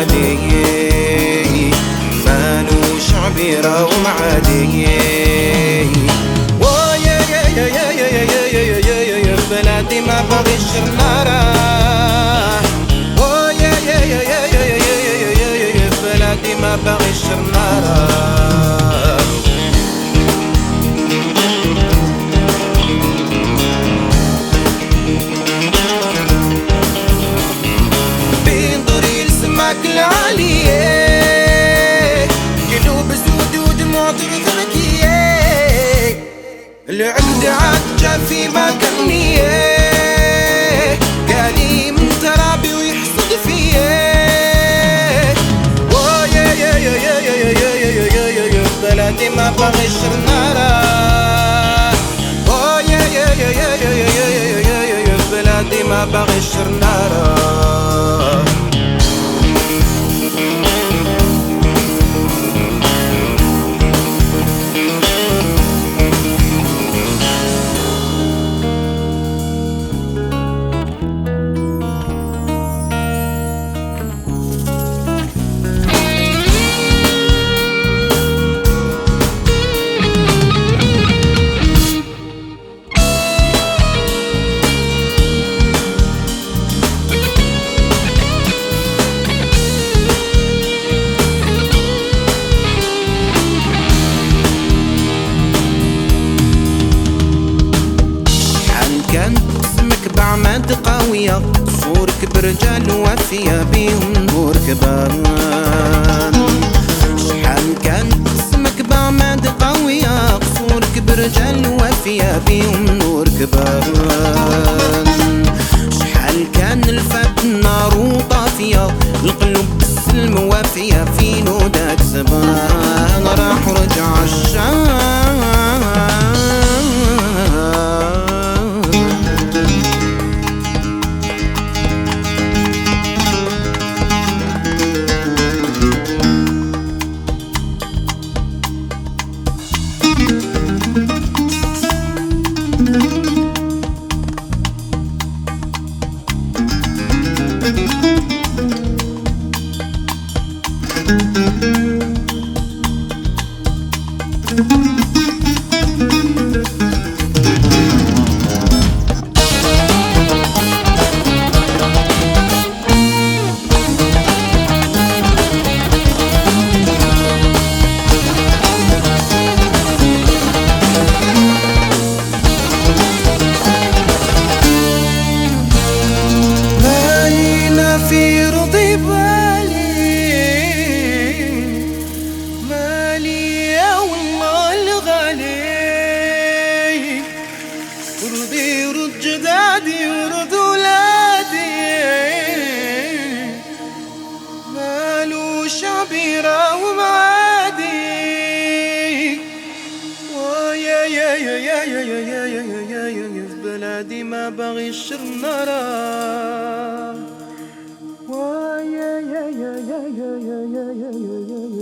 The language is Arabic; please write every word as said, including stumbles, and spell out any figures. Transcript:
غالي مالوش عبيرة ومعادي ويا يا يا يا يا يا يا يا يا يا بلادي ما بغيش النار ويا يا يا يا يا يا يا يا يا يا بلادي ما بغيش النار العالية قلوب سود ودموع ترث العقد عجب في مكانية قالي من ترابي ويحصد فيا ويا يا يا يا يا يا يا يا يا يا بلادي ما بغيش النار ويا يا يا يا يا يا يا يا يا بلادي ما بغيش النار بعمد قوية صورك برجال وفية بيهم نور كبان شحال كان اسمك بعمد قوية صورك برجال وفية بيهم نور كبان شحال كان الفات نار وطافية القلوب بالسلم وفية في نودك زبان راح ورجع الشام في رضي بالي مالي يا والله الغالي رضي ورد جدادي ورد ولادي مالوش عبيرة ومعادي ويا يا يا يا يا يا يا يا يا يا في بلادي ما بغيش النار yeah, yeah, yeah, yeah, yeah, yeah, yeah, yeah, yeah.